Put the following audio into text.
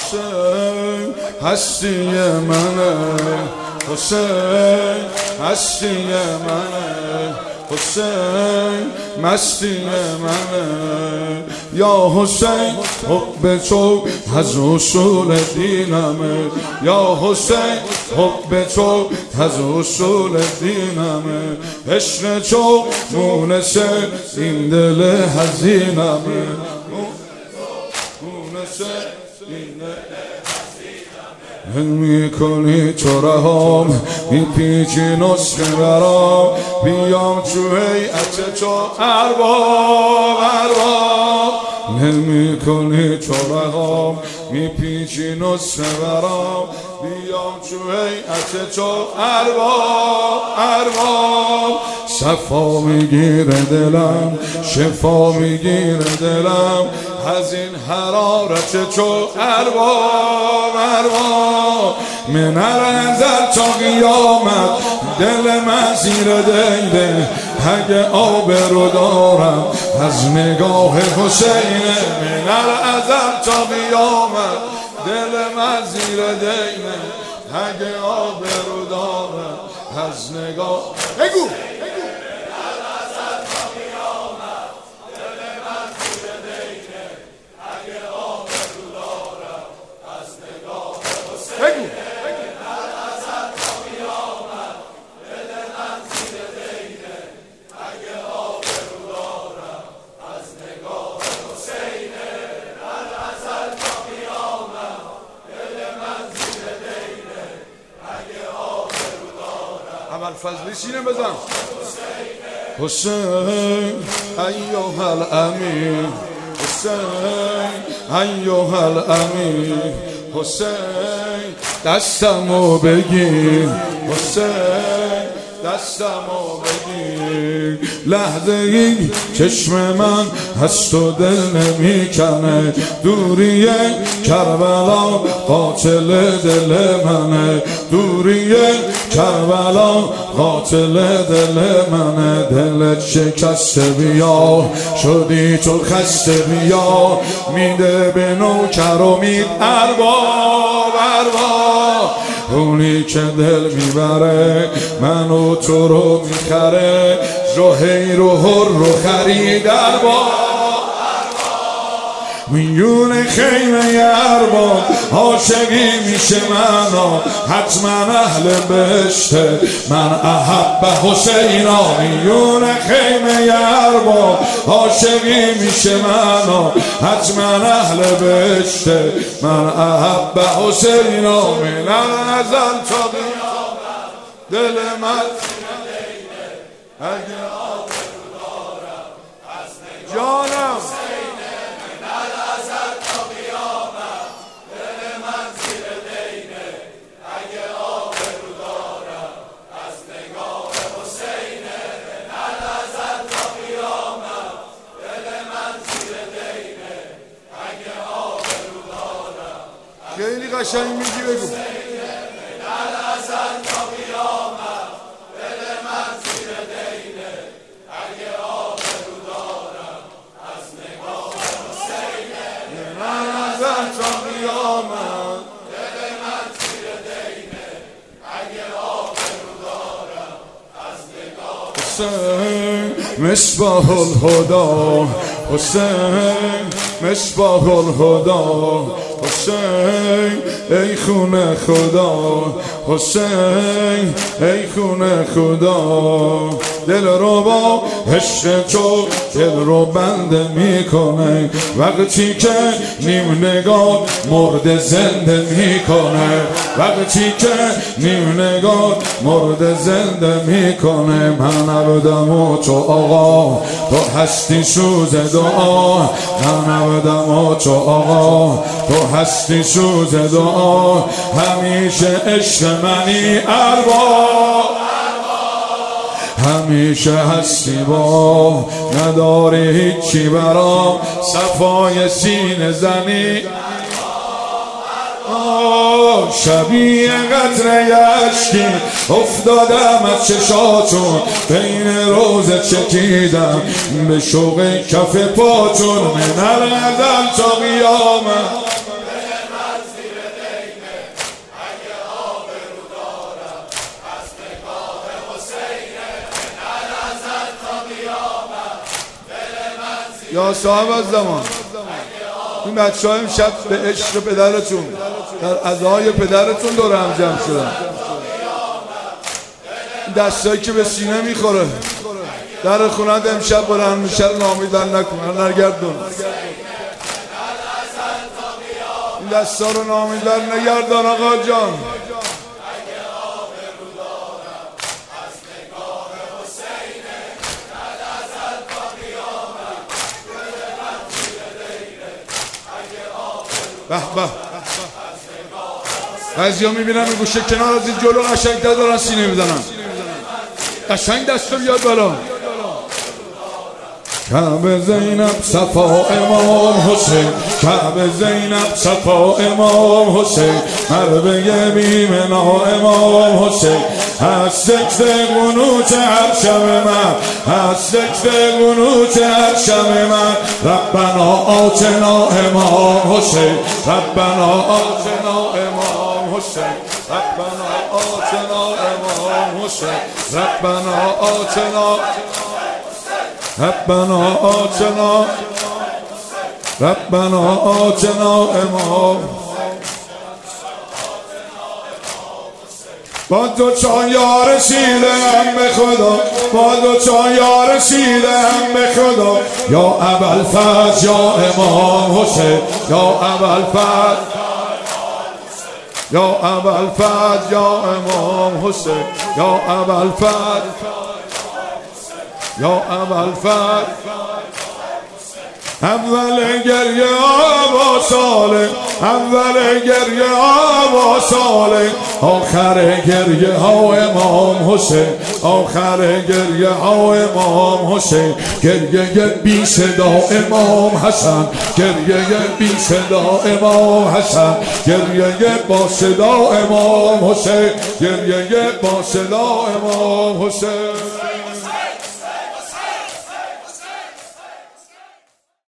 حسین هستی منه، حسین هستی منه، حسین مستی منه. یا حسین حب تو از اصول دینمه، یا حسین حب تو از اصول دینمه. عشق تو مونس این دل حزینمه، مونس این دل میکنی تو رهام، میپیچی نسخه برام، بیام تو هیئت تو ارباب ارباب. نمیکنی تو رهام، میپیچی نسخه برام، بیام تو هیئت تو ارباب ارباب. صفا میگیره دلم، شفا میگیره دلم، از این حرارت تو ارباب ارباب. من ازل تا قیامت دل من زیر دیده، اگه آبرو دارم از نگاه حسینه. من ازل تا قیامت دل من زیر دیده، اگه آبرو دارم از نگاه. بگو فضلی سینه بزن. حسین ایها الامین، حسین ایها الامین، حسین دستمو بگیر، حسین دستمو بگیر. لحظه ای چشم من از تو دل نمیکنه، دوری کربلا قاتل دل منه، دوری کربلا قاتل دل منه. دلت شکسته بیا، شدی تو خسته بیا، میده به نوکر و مید ارباب ارباب. اونی که دل میبره منو تو رو میخره، زهیر و هر رو خرید ارباب. میون خیمه ارباب عاشقی میشه منو، حتما اهل بهشته من احب حسینا. میون خیمه ارباب عاشقی میشه منو، حتما اهل بهشته من احب حسینا. من ازل تا قیامت دل من اگه آبرو دارم از جانم. خیلی قشنگ میگی، بگو. حسین مصباح الهدی، حسین مصباح الهدی، حسین ای خونه خدا، حسین ای خونه خدا. دل رو با عشق تو دل رو بنده میکنه، وقتی که نیم نگاه مرد زنده میکنه، وقتی که نیم نگاه مرد زنده میکنه. من عبدم و تو آقا، تو هستی سوز دعا، من عبدم و تو آقا، تو هستی سوز دعا. همیشه عشق منی ارباب، همیشه هستی با، نداری هیچی برام، صفای سینه زنی شبیه قطره اشکی افتادم از چشاتون، بین روزه چکیدم به شوق کف پاتون. من الازل تا قیامت یا صاحب از زمان. این بچه ها امشب به عشق پدرتون در عزای پدرتون دور هم جمع شدن. این دستایی که به سینه میخوره در خونت امشب برن میشن نامیدن نکنن نرگردون. این دستا رو نامیدن نگردان آقا جان. به به بعضی ها میبینم این گوشه کنار از این جلو قشنگ‌تر دارن سینه میزنن. قشنگ دست رو بیاد بالا. کعبه زینب صفا امام حسین، کعبه زینب صفا امام حسین، مربه بیمنا امام حسین، از ذکر قنوت هر شب من، از ذکر قنوت هر شب من، ربنا آتنا امام حسین، ربنا آتنا امام حسین، ربنا آتنا امام حسین، ربنا آتنا ربنا آتنا ربنا آتنا امام. با دو چان یا رسیدم به خدا، با دو چان یا رسیدم به خدا، یا ابوالفضل یا امام حسین، یا ابوالفضل یا ابوالفضل یا امام حسین، یا ابوالفضل یا ابوالفضل. اول گریه آبا ساله، اول گریه آبا ساله، آخر گریه ها امام حسین، آخر گریه ها امام حسین، گریه بی صدا امام حسن، گریه بی صدا امام حسن، گریه با صدا امام حسین، گریه با صدا امام حسین.